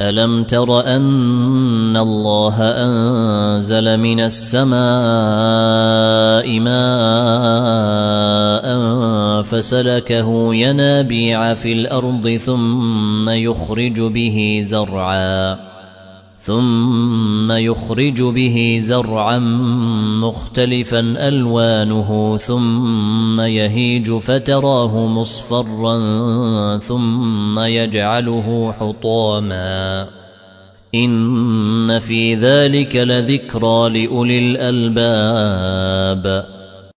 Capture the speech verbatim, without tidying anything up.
ألم تر أن الله أنزل من السماء ماء فسلكه ينابيع في الأرض ثم يخرج به زرعا ثم يخرج به زرعا مختلفا ألوانه ثم يهيج فتراه مصفرا ثم يجعله حطاما إن في ذلك لذكرى لأولي الألباب.